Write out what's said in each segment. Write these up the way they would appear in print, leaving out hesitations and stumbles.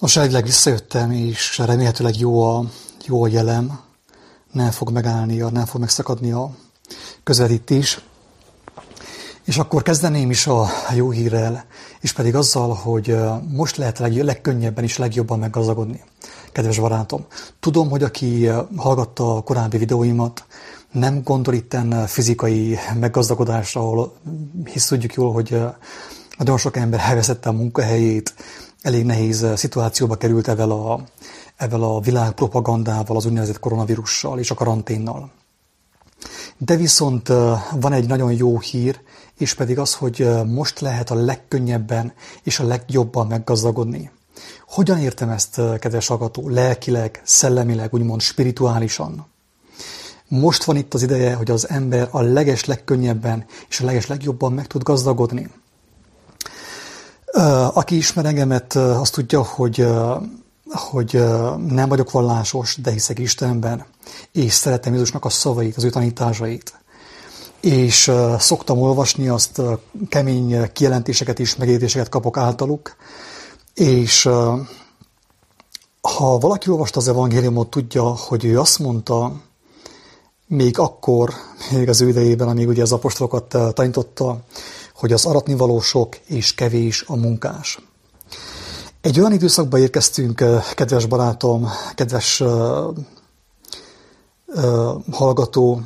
Most elvileg visszajöttem, és remélhetőleg jó a jelem, nem fog megállni, nem fog megszakadni a közvetítés. És akkor kezdeném is a jó hírrel, és pedig azzal, hogy most lehet legkönnyebben és legjobban meggazdagodni. Kedves barátom, tudom, hogy aki hallgatta a korábbi videóimat, nem gondol itten fizikai meggazdagodásra, ahol hisz tudjuk jól, hogy nagyon sok ember elveszette a munkahelyét, elég nehéz szituációba került ezzel a világpropagandával, az úgynevezett koronavírussal és a karanténnal. De viszont van egy nagyon jó hír, és pedig az, hogy most lehet a legkönnyebben és a legjobban meggazdagodni. Hogyan értem ezt, kedves hallgató? Lelkileg, szellemileg, úgymond spirituálisan. Most van itt az ideje, hogy az ember a legkönnyebben és a legjobban meg tud gazdagodni. Aki ismer engemet, azt tudja, hogy nem vagyok vallásos, de hiszek Istenben, és szeretem Jézusnak a szavait, az ő tanításait. És szoktam olvasni, azt kemény kijelentéseket és megértéseket kapok általuk, és ha valaki olvasta az evangéliumot, tudja, hogy ő azt mondta, még az ő idejében, amíg ugye az apostolokat tanította, hogy az aratnivaló sok és kevés a munkás. Egy olyan időszakba érkeztünk, kedves barátom, kedves hallgató,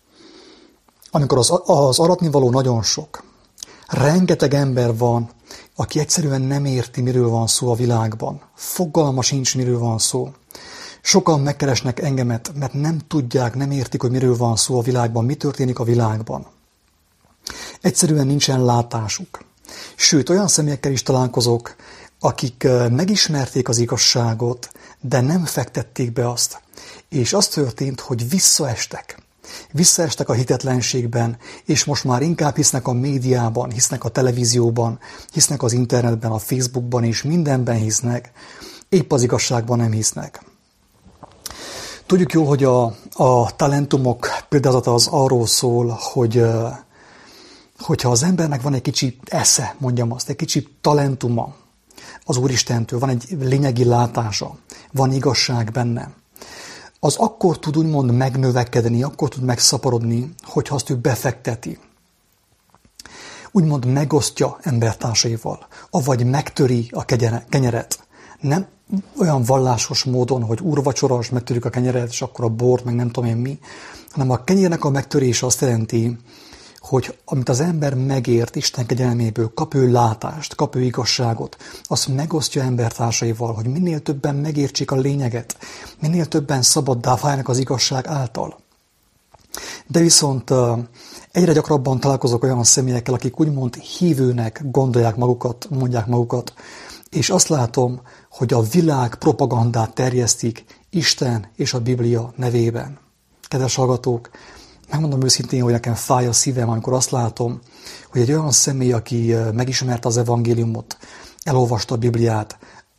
amikor az aratnivaló nagyon sok. Rengeteg ember van, aki egyszerűen nem érti, miről van szó a világban. Fogalma sincs, miről van szó. Sokan megkeresnek engemet, mert nem tudják, nem értik, hogy miről van szó a világban, mi történik a világban. Egyszerűen nincsen látásuk. Sőt, olyan személyekkel is találkozok, akik megismerték az igazságot, de nem fektették be azt. És az történt, hogy visszaestek. Visszaestek a hitetlenségben, és most már inkább hisznek a médiában, hisznek a televízióban, hisznek az internetben, a Facebookban, és mindenben hisznek, épp az igazságban nem hisznek. Tudjuk jól, hogy a talentumok példázata az arról szól, hogyha az embernek van egy kicsi esze, mondjam azt, egy kicsi talentuma az Úristentől, van egy lényegi látása, van igazság benne, az akkor tud úgymond megnövekedni, akkor tud megszaporodni, hogyha azt ő befekteti. Úgymond megosztja embertársaival, avagy megtöri a kenyeret. Nem olyan vallásos módon, hogy úrvacsoras, megtörjük a kenyeret, és akkor a bort, meg nem tudom én mi, hanem a kenyérnek a megtörése azt jelenti, hogy amit az ember megért Isten kegyelméből, kap ő látást, kap ő igazságot, azt megosztja embertársaival, hogy minél többen megértsék a lényeget, minél többen szabaddá váljanak az igazság által. De viszont egyre gyakrabban találkozok olyan személyekkel, akik úgymond hívőnek gondolják magukat, mondják magukat, és azt látom, hogy a világ propagandát terjesztik Isten és a Biblia nevében. Kedves hallgatók, megmondom őszintén, hogy nekem fáj a szívem, amikor azt látom, hogy egy olyan személy, aki megismerte az evangéliumot, elolvasta a Bibliát,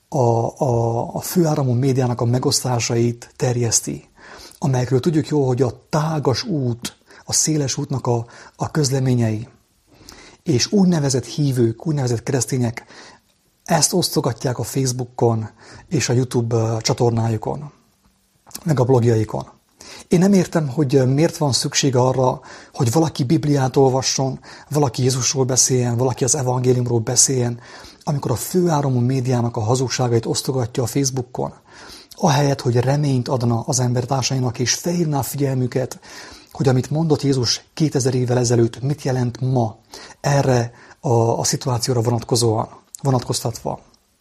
a főáramú médiának a megosztásait terjeszti, amelyekről tudjuk jól, hogy a tágas út, a széles útnak a közleményei, és úgynevezett hívők, úgynevezett keresztények ezt osztogatják a Facebookon és a YouTube csatornájukon, meg a blogjaikon. Én nem értem, hogy miért van szükség arra, hogy valaki Bibliát olvasson, valaki Jézusról beszéljen, valaki az evangéliumról beszéljen, amikor a főáramú médiának a hazugságait osztogatja a Facebookon, ahelyett, hogy reményt adna az embertársainak és felhívná a figyelmüket, hogy amit mondott Jézus 2000 évvel ezelőtt, mit jelent ma erre a szituációra vonatkoztatva.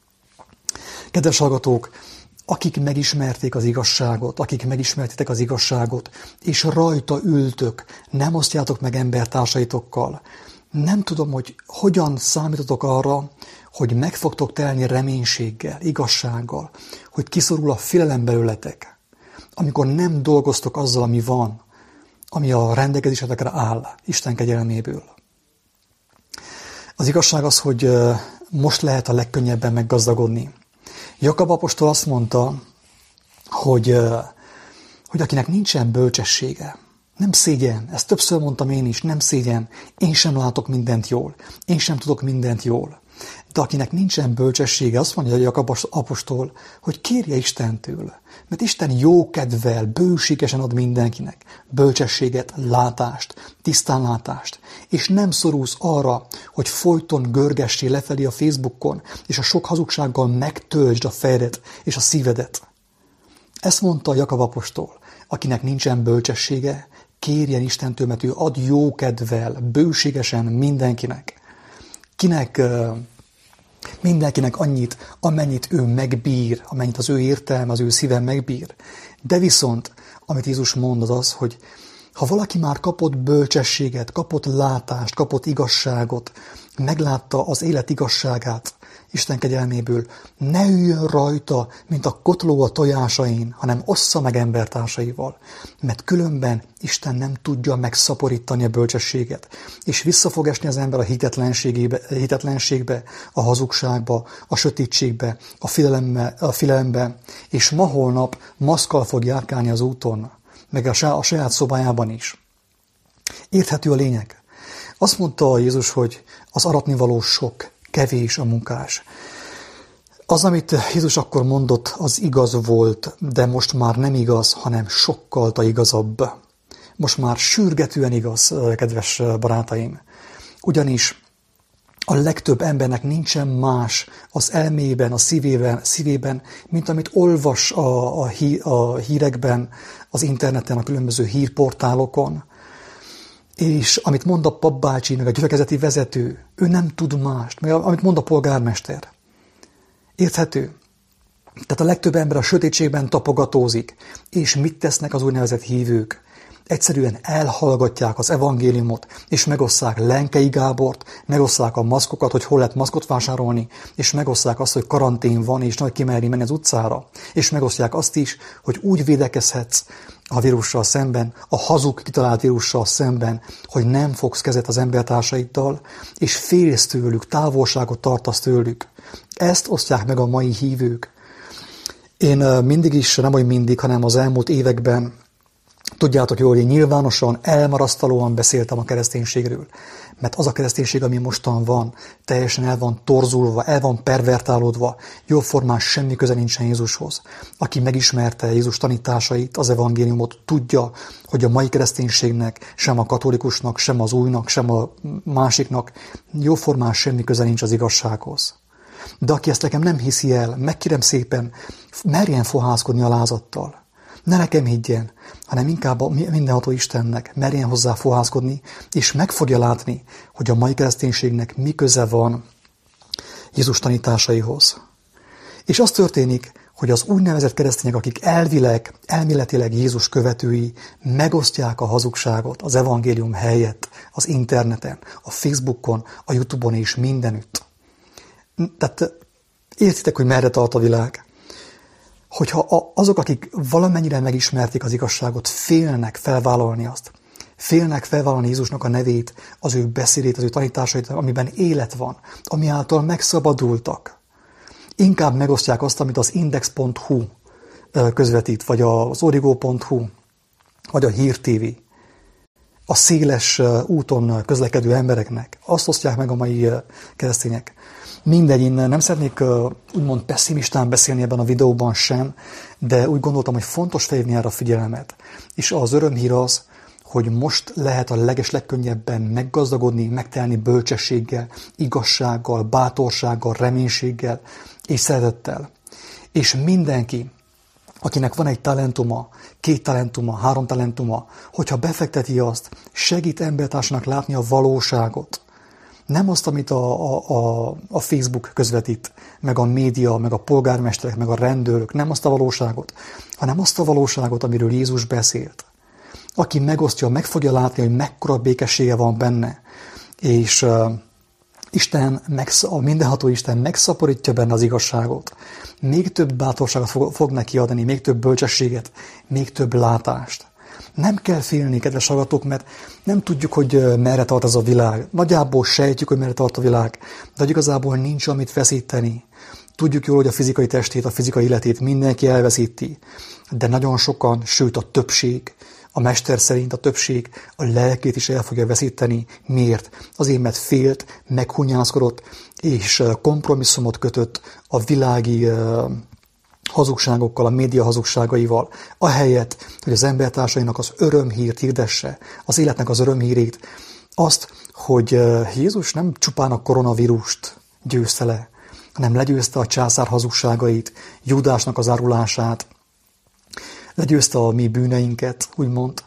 Kedves hallgatók, akik megismerték az igazságot, akik megismertétek az igazságot, és rajta ültök, nem osztjátok meg embertársaitokkal. Nem tudom, hogy hogyan számítotok arra, hogy meg fogtok telni reménységgel, igazsággal, hogy kiszorul a félelem belőletek, amikor nem dolgoztok azzal, ami van, ami a rendelkezésetekre áll Isten kegyelméből. Az igazság az, hogy most lehet a legkönnyebben meggazdagodni. Jakab apostol azt mondta, hogy akinek nincsen bölcsessége, nem szégyen, ezt többször mondtam én is, nem szégyen, én sem látok mindent jól, én sem tudok mindent jól. De akinek nincsen bölcsessége, azt mondja Jakab apostol, hogy kérje Istentől. Mert Isten jókedvel, bőségesen ad mindenkinek bölcsességet, látást, tisztánlátást. És nem szorulsz arra, hogy folyton görgessé lefelé a Facebookon, és a sok hazugsággal megtöltsd a fejedet és a szívedet. Ezt mondta Jakab apostol, akinek nincsen bölcsessége, kérjen Istentől, mert ő ad jókedvel, bőségesen mindenkinek. Mindenkinek annyit, amennyit ő megbír, amennyit az ő értelme, az ő szíve megbír. De viszont, amit Jézus mond, az, hogy ha valaki már kapott bölcsességet, kapott látást, kapott igazságot, meglátta az élet igazságát Isten kegyelméből, ne üljön rajta, mint a kotló a tojásain, hanem ossza meg embertársaival, mert különben Isten nem tudja megszaporítani a bölcsességet, és vissza fog esni az ember a hitetlenségbe, a hazugságba, a sötétségbe, a félelembe, és ma holnap maszkkal fog járkálni az úton, meg a saját szobájában is. Érthető a lényeg. Azt mondta Jézus, hogy az aratnivaló sok, kevés a munkás. Az, amit Jézus akkor mondott, az igaz volt, de most már nem igaz, hanem sokkal igazabb. Most már sürgetően igaz, kedves barátaim. Ugyanis a legtöbb embernek nincsen más az elméjében, a szívében, mint amit olvas a hírekben, az interneten, a különböző hírportálokon. És amit mond a papbácsi, meg a gyülekezeti vezető, ő nem tud mást, meg amit mond a polgármester. Érthető? Tehát a legtöbb ember a sötétségben tapogatózik. És mit tesznek az úgynevezett hívők? Egyszerűen elhallgatják az evangéliumot, és megosszák Lenkei Gábort, megosszák a maszkokat, hogy hol lehet maszkot vásárolni, és megosszák azt, hogy karantén van, és nagy kimerni menni az utcára, és megosztják azt is, hogy úgy védekezhetsz a vírussal szemben, a hazug kitalált vírussal szemben, hogy nem fogsz kezet az embertársaiddal, és félsz tőlük, távolságot tartasz tőlük. Ezt osztják meg a mai hívők. Én mindig is, nem hogy mindig, hanem az elmúlt években, tudjátok jól, hogy én nyilvánosan, elmarasztalóan beszéltem a kereszténységről. Mert az a kereszténység, ami mostan van, teljesen el van torzulva, el van pervertálódva, jóformán semmi köze nincsen Jézushoz. Aki megismerte Jézus tanításait, az evangéliumot, tudja, hogy a mai kereszténységnek, sem a katolikusnak, sem az újnak, sem a másiknak jóformán semmi köze nincs az igazsághoz. De aki ezt nekem nem hiszi el, megkérem szépen, merjen fohászkodni a lázattal. Ne nekem higgyen, hanem inkább a mindenható Istennek merjen hozzá fohászkodni, és meg fogja látni, hogy a mai kereszténységnek mi köze van Jézus tanításaihoz. És az történik, hogy az úgynevezett keresztények, akik elméletileg Jézus követői, megosztják a hazugságot az evangélium helyett az interneten, a Facebookon, a YouTube-on és mindenütt. Tehát értitek, hogy merre tart a világ? Hogyha azok, akik valamennyire megismerték az igazságot, félnek felvállalni azt, félnek felvállalni Jézusnak a nevét, az ő beszédét, az ő tanításait, amiben élet van, ami által megszabadultak, inkább megosztják azt, amit az index.hu közvetít, vagy az origo.hu, vagy a Hír TV. A széles úton közlekedő embereknek. Azt osztják meg a mai keresztények. Mindegy, én nem szeretnék úgymond pessimistán beszélni ebben a videóban sem, de úgy gondoltam, hogy fontos felhívni erre a figyelmet. És az örömhír az, hogy most lehet a legkönnyebben meggazdagodni, megtelni bölcsességgel, igazsággal, bátorsággal, reménységgel és szeretettel. És mindenki, akinek van egy talentuma, 2 talentuma, 3 talentuma, hogyha befekteti azt, segít embertársának látni a valóságot. Nem azt, amit a Facebook közvetít, meg a média, meg a polgármesterek, meg a rendőrök, nem azt a valóságot, hanem azt a valóságot, amiről Jézus beszélt. Aki megosztja, meg fogja látni, hogy mekkora békessége van benne, és a mindenható Isten megszaporítja benne az igazságot. Még több bátorságot fog neki adni, még több bölcsességet, még több látást. Nem kell félni, kedves hallgatók, mert nem tudjuk, hogy merre tart ez a világ. Nagyjából sejtjük, hogy merre tart a világ, de igazából nincs amit veszíteni. Tudjuk jól, hogy a fizikai testét, a fizikai életét mindenki elveszíti, de nagyon sokan, sőt a többség a mester szerint a többség a lelkét is el fogja veszíteni. Miért? Azért, mert félt, meghunyászkodott, és kompromisszumot kötött a világi hazugságokkal, a média hazugságaival, ahelyett, hogy az embertársainak az örömhírt hirdesse, az életnek az örömhírét, azt, hogy Jézus nem csupán a koronavírust győzte le, hanem legyőzte a császár hazugságait, Júdásnak az árulását, legyőzte a mi bűneinket, úgymond,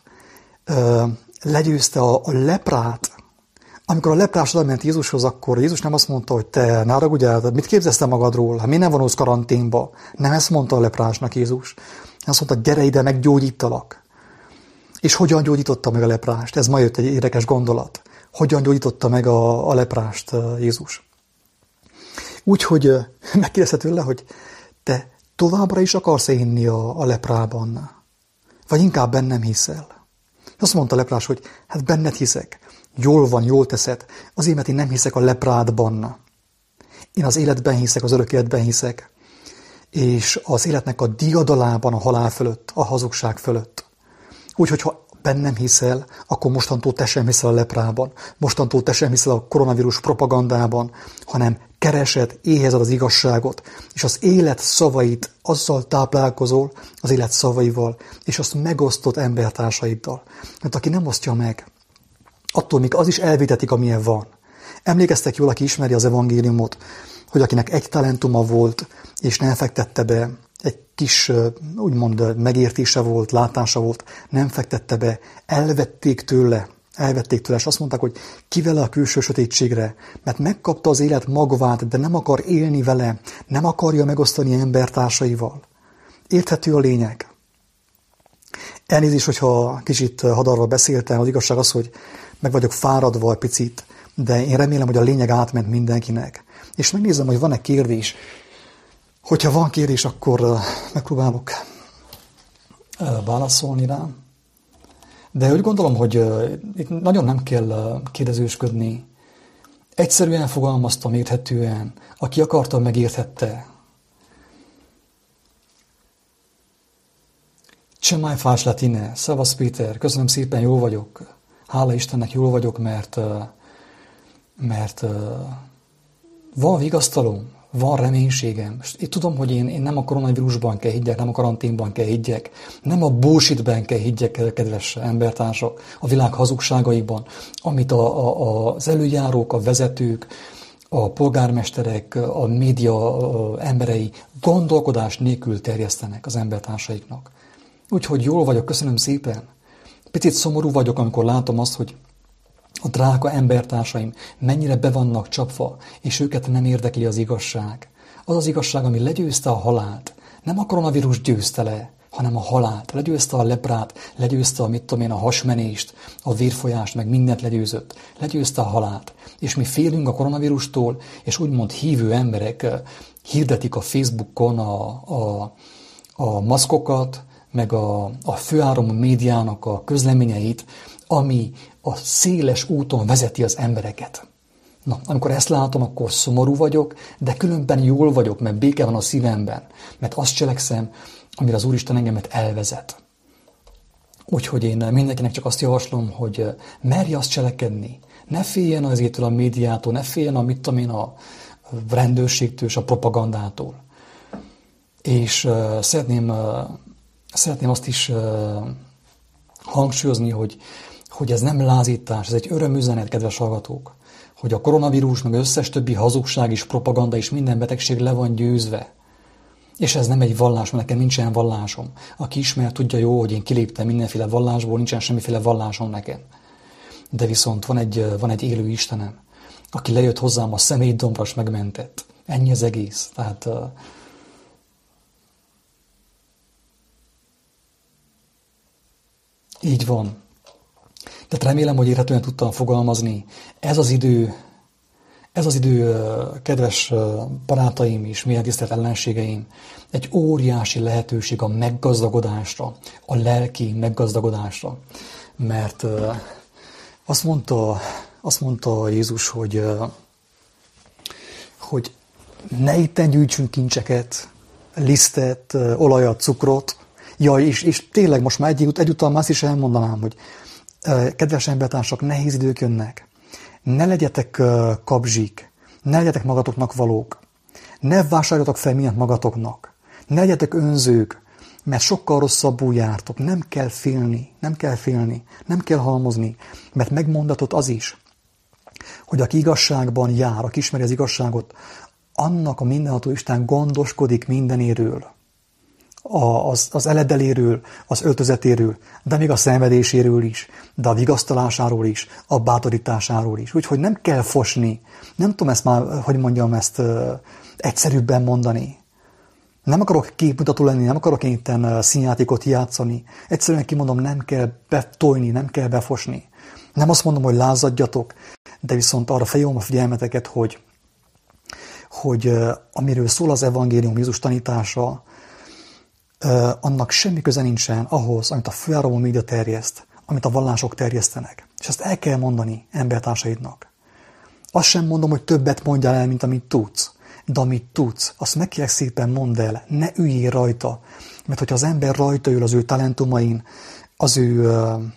legyőzte a leprát. Amikor a leprás oda ment Jézushoz, akkor Jézus nem azt mondta, hogy te ne haragudjál, mit képzelsz te magadról? Hát mi nem vonulsz karanténba? Nem ezt mondta a leprásnak Jézus. Azt mondta, gyere ide, meggyógyítalak. És hogyan gyógyította meg a leprást? Ez ma jött egy érdekes gondolat. Hogyan gyógyította meg a leprást Jézus? Úgyhogy megkérdezte tőle, hogy te továbbra is akarsz hinni a leprában? Vagy inkább bennem hiszel? Azt mondta a leprás, hogy hát benned hiszek. Jól van, jól teszed. Azért, mert én nem hiszek a leprádban. Én az életben hiszek, az örök életben hiszek. És az életnek a diadalában, a halál fölött, a hazugság fölött. Úgyhogy ha bennem hiszel, akkor mostantól te sem hiszel a leprában. Mostantól te sem hiszel a koronavírus propagandában, hanem keresed, éhezed az igazságot, és az élet szavait azzal táplálkozol, az élet szavaival, és azt megosztod embertársaiddal. Mert aki nem osztja meg, attól még az is elvitetik, amilyen van. Emlékeztek jól, aki ismeri az evangéliumot, hogy akinek egy talentuma volt, és nem fektette be, egy kis, úgymond megértése volt, látása volt, nem fektette be, elvették tőle, és azt mondták, hogy ki vele a külső sötétségre, mert megkapta az élet magvát, de nem akar élni vele, nem akarja megosztani embertársaival. Érthető a lényeg. Elnézést, hogyha kicsit hadarva beszéltem, az igazság az, hogy meg vagyok fáradva egy picit, de én remélem, hogy a lényeg átment mindenkinek. És megnézem, hogy van-e kérdés. Hogyha van kérdés, akkor megpróbálok válaszolni rá. De úgy gondolom, hogy itt nagyon nem kell kérdezősködni. Egyszerűen fogalmaztam, érthetően. Aki akarta, megérthette. Ce mai faci la tine? Szevasz Péter, köszönöm szépen, jól vagyok. Hála Istennek, jól vagyok, mert van vigasztalom, van reménységem. Én tudom, hogy én nem a koronavírusban kell higgyek, nem a karanténban kell higgyek, nem a bullshitben kell higgyek, kedves embertársak, a világ hazugságaiban, amit az előjárók, a vezetők, a polgármesterek, a média emberei gondolkodás nélkül terjesztenek az embertársaiknak. Úgyhogy jól vagyok, köszönöm szépen. Picit szomorú vagyok, amikor látom azt, hogy a drága embertársaim mennyire be vannak csapva, és őket nem érdekli az igazság. Az az igazság, ami legyőzte a halált. Nem a koronavírus győzte le, hanem a halált. Legyőzte a leprát, legyőzte a hasmenést, a vérfolyást, meg mindent legyőzött. Legyőzte a halált. És mi félünk a koronavírustól, és úgymond hívő emberek hirdetik a Facebookon a maszkokat, meg a főáramú médiának a közleményeit, ami a széles úton vezeti az embereket. Na, amikor ezt látom, akkor szomorú vagyok, de különben jól vagyok, mert béke van a szívemben, mert azt cselekszem, amire az Úristen engemet elvezet. Úgyhogy én mindenkinek csak azt javaslom, hogy merj azt cselekedni. Ne féljen azért a médiától, ne féljen a rendőrségtől és a propagandától. És szeretném azt is hangsúlyozni, hogy ez nem lázítás, ez egy örömüzenet, kedves hallgatók, hogy a koronavírus, meg összes többi hazugság és propaganda és minden betegség le van győzve. És ez nem egy vallás, mert nekem nincsen vallásom. Aki ismer, tudja jó, hogy én kiléptem mindenféle vallásból, nincsen semmiféle vallásom nekem. De viszont van egy élő Istenem, aki lejött hozzám a személydombra, és megmentett. Ennyi az egész. Tehát így van. Tehát remélem, hogy érthetően tudtam fogalmazni. Ez az idő, kedves barátaim és mélyen tisztelt ellenségeim, egy óriási lehetőség a meggazdagodásra, a lelki meggazdagodásra. Mert azt mondta Jézus, hogy ne itten gyűjtsünk kincseket, lisztet, olajat, cukrot, Ja, és tényleg most már egyúttal már azt is elmondanám, hogy kedves embertársak, nehéz idők jönnek. Ne legyetek kapzsik, ne legyetek magatoknak valók, ne vásároljatok fel mindent magatoknak, ne legyetek önzők, mert sokkal rosszabbul jártok. Nem kell félni, nem kell halmozni, mert megmondatott az is, hogy aki igazságban jár, aki ismeri az igazságot, annak a mindenható Isten gondoskodik mindenéről. Az eledeléről, az öltözetéről, de még a szenvedéséről is, de a vigasztalásáról is, a bátorításáról is. Úgyhogy nem kell fosni. Nem tudom ezt már, hogy mondjam, ezt egyszerűbben mondani. Nem akarok képmutató lenni, nem akarok én itten színjátékot játszani. Egyszerűen kimondom, nem kell betojni, nem kell befosni. Nem azt mondom, hogy lázadjatok, de viszont arra felhívom a figyelmeteket, hogy amiről szól az evangélium, Jézus tanítása, annak semmi köze nincsen ahhoz, amit a főáramú média terjeszt, amit a vallások terjesztenek. És ezt el kell mondani embertársaidnak. Azt sem mondom, hogy többet mondjál el, mint amit tudsz. De amit tudsz, azt meg kérlek szépen mondd el, ne üljél rajta. Mert hogyha az ember rajta ül az ő talentumain, az ő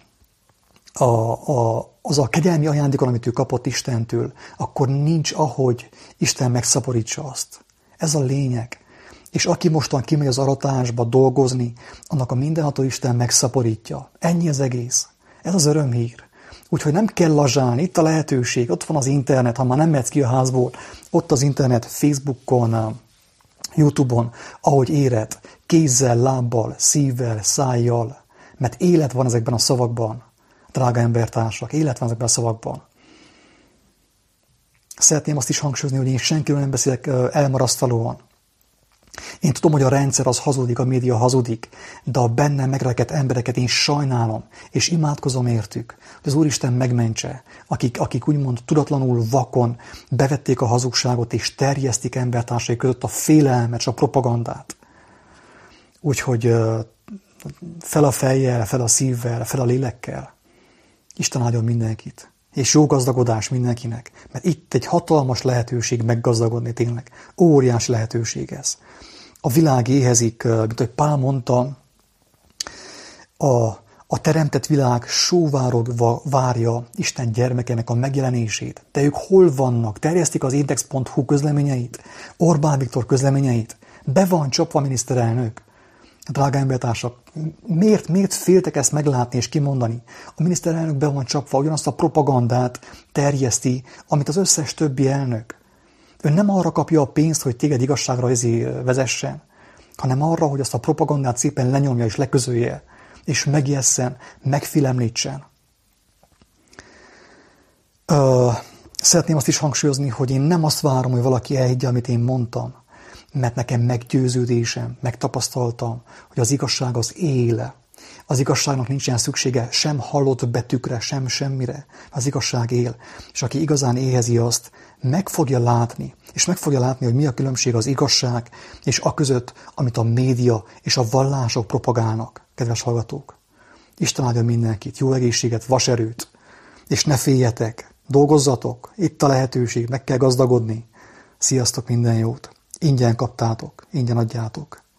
az a kegyelmi ajándékon, amit ő kapott Istentől, akkor nincs ahogy Isten megszaporítsa azt. Ez a lényeg. És aki mostan kimegy az aratásba dolgozni, annak a mindenható Isten megszaporítja. Ennyi az egész. Ez az örömhír. Úgyhogy nem kell lazsálni, itt a lehetőség, ott van az internet, ha már nem mehetsz ki a házból, ott az internet, Facebookon, YouTube-on, ahogy éred, kézzel, lábbal, szívvel, szájjal, mert élet van ezekben a szavakban, drága embertársak, élet van ezekben a szavakban. Szeretném azt is hangsúlyozni, hogy én senkiről nem beszélek elmarasztalóan. Én tudom, hogy a rendszer az hazudik, a média hazudik, de a bennem megrekedt embereket én sajnálom, és imádkozom értük, hogy az Úristen megmentse, akik úgymond tudatlanul, vakon bevették a hazugságot, és terjesztik embertársai között a félelmet és a propagandát. Úgyhogy fel a fejjel, fel a szívvel, fel a lélekkel. Isten áldjon mindenkit, és jó gazdagodás mindenkinek, mert itt egy hatalmas lehetőség meggazdagodni tényleg. Óriási lehetőség ez. A világ éhezik, mint ahogy Pál mondta, a teremtett világ sóvárogva várja Isten gyermekének a megjelenését. De ők hol vannak? Terjesztik az index.hu közleményeit, Orbán Viktor közleményeit. Be van csapva a miniszterelnök. Drága embertársak, miért féltek ezt meglátni és kimondani? A miniszterelnök be van csapva, ugyanazt a propagandát terjeszti, amit az összes többi elnök. Ő nem arra kapja a pénzt, hogy téged igazságra vezessen, hanem arra, hogy azt a propagandát szépen lenyomja és leközölje, és megjesszen, megfélemlítsen. Szeretném azt is hangsúlyozni, hogy én nem azt várom, hogy valaki elhiggye, amit én mondtam, mert nekem meggyőződésem, megtapasztaltam, hogy az igazság az él. Az igazságnak nincsen szüksége sem hallott betűkre, sem semmire. Az igazság él. És aki igazán éhezi azt, meg fogja látni. És meg fogja látni, hogy mi a különbség az igazság és a között, amit a média és a vallások propagálnak. Kedves hallgatók! Isten áldjon mindenkit, jó egészséget, vaserőt, és ne féljetek, dolgozzatok, itt a lehetőség, meg kell gazdagodni. Sziasztok, minden jót! Ingyen kaptátok, ingyen adjátok.